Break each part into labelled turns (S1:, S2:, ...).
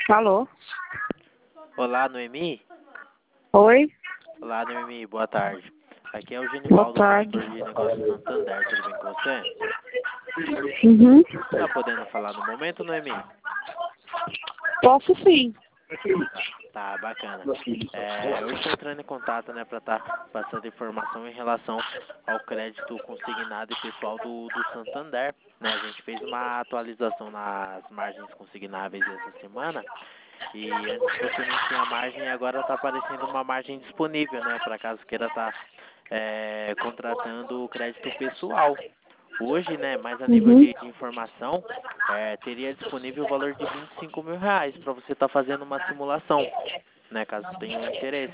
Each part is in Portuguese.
S1: Alô?
S2: Olá, Noemi?
S1: Oi?
S2: Olá, Noemi, boa tarde. Aqui é o
S1: Boa
S2: Genivaldo,
S1: tarde.
S2: consultor de negócios Santander, tudo bem com você?
S1: Uhum.
S2: Tá podendo falar no momento, Noemi?
S1: Posso sim.
S2: Tá, bacana. Eu estou entrando em contato, né, para estar passando informação em relação ao crédito consignado e pessoal do Santander, né? A gente fez uma atualização nas margens consignáveis essa semana e antes você não tinha margem e agora está aparecendo uma margem disponível, né, para caso queira estar contratando o crédito pessoal. Hoje, né, mais a nível
S1: Uhum.
S2: de informação, teria disponível o valor de R$ 25.000 para você estar fazendo uma simulação, né, caso tenha um interesse.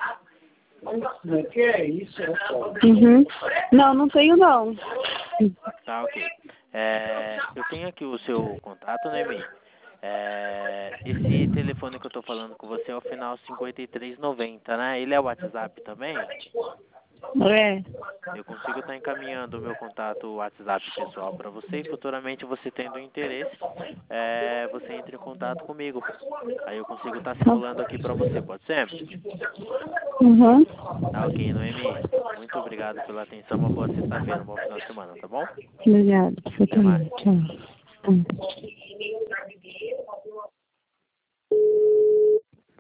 S1: Uhum. Não, não tenho não.
S2: Tá, ok. Eu tenho aqui o seu contato, né, Mi? Esse telefone que eu tô falando com você é o final 5390, né? Ele é o WhatsApp também?
S1: É.
S2: Eu consigo estar encaminhando o meu contato WhatsApp pessoal para você e futuramente você tendo interesse, você entre em contato comigo. Aí eu consigo estar simulando aqui para você, pode ser?
S1: Uhum.
S2: Tá, ok, Noemi. Muito obrigado pela atenção, uma boa sexta-feira, um bom final de semana, tá bom?
S1: Obrigada. Você
S2: Até mais.
S1: também. Tchau.